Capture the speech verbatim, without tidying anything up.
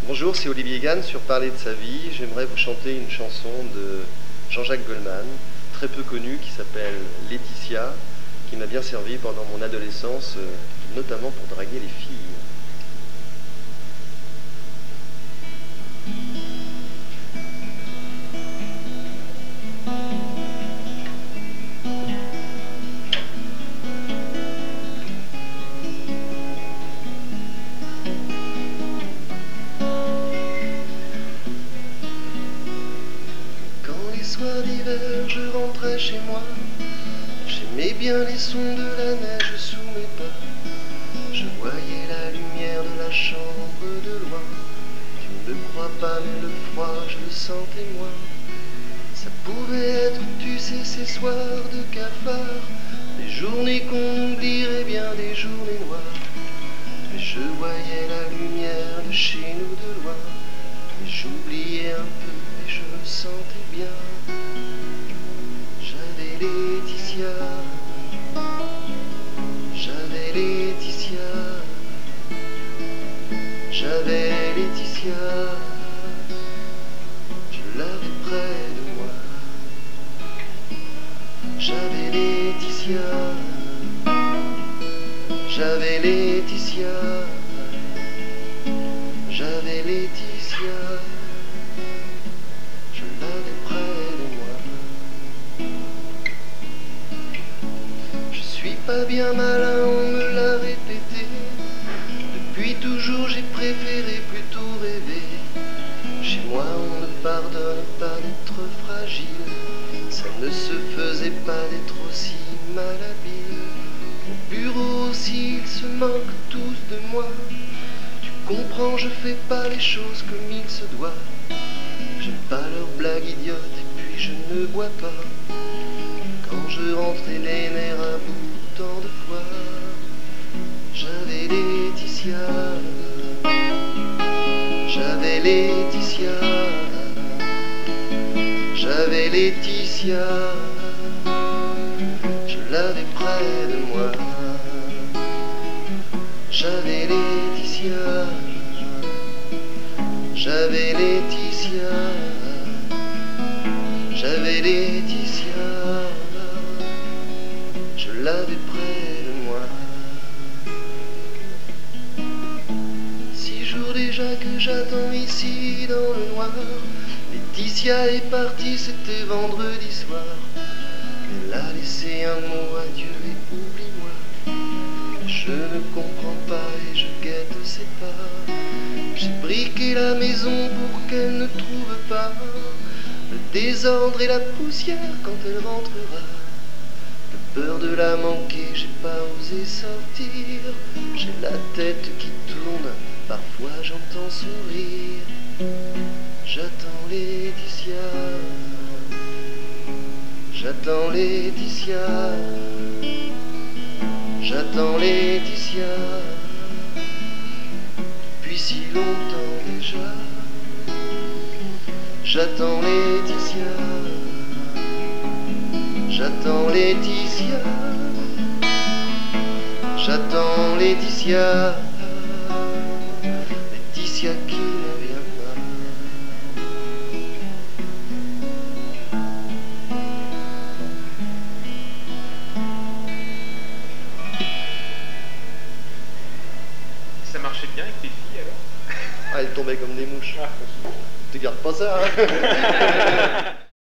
Bonjour, c'est Olivier Gann sur Parler de sa vie. J'aimerais vous chanter une chanson de Jean-Jacques Goldman, très peu connue, qui s'appelle Laetitia, qui m'a bien servi pendant mon adolescence, notamment pour draguer les filles. Soir d'hiver, je rentrais chez moi. J'aimais bien les sons de la neige sous mes pas. Je voyais la lumière de la chambre de loin. Tu ne le crois pas, mais le froid, je le sentais moi. Ça pouvait être, tu sais, ces soirs de cafard, des journées qu'on oublierait bien, des journées noires. Mais je voyais la lumière de chez nous de loin, et j'oubliais un peu, et je me sentais bien. J'avais Laetitia, j'avais Laetitia, j'avais Laetitia, je l'avais près de moi. J'avais Laetitia, j'avais Laetitia, j'avais Laetitia, je l'avais près de moi. Je suis pas bien malin, on me l'a répété. Depuis toujours j'ai préféré plutôt rêver. Chez moi on ne pardonne pas d'être fragile. Ça ne se faisait pas d'être aussi malhabile. Au bureau aussi ils se moquent tous de moi. Tu comprends, je fais pas les choses comme il se doit. J'aime pas leurs blagues idiotes et puis je ne bois pas. Quand je rentrais les nerfs à bout tant de fois. J'avais Laetitia, j'avais Laetitia, j'avais Laetitia, je l'avais près de moi. J'avais Laetitia, j'avais Laetitia, j'avais Laetitia, je l'avais près de moi. Six jours déjà que j'attends ici dans le noir. Laetitia est partie, c'était vendredi soir. Elle a laissé un mot, adieu et oublie-moi. Je ne comprends pas et je guette ses pas. J'ai briqué la maison pour qu'elle ne trouve pas le désordre et la poussière quand elle rentrera. De peur de la manquer, j'ai pas osé sortir. J'ai la tête qui tourne, parfois j'entends son rire. J'attends Laetitia, j'attends Laetitia, j'attends Laetitia, depuis si longtemps déjà. J'attends Laetitia, j'attends Laetitia, j'attends Laetitia, Laetitia qui ne vient pas. Ça marchait bien avec tes filles alors? Ah, elles tombaient comme des mouches. Ah, Tu gardes pas ça, hein.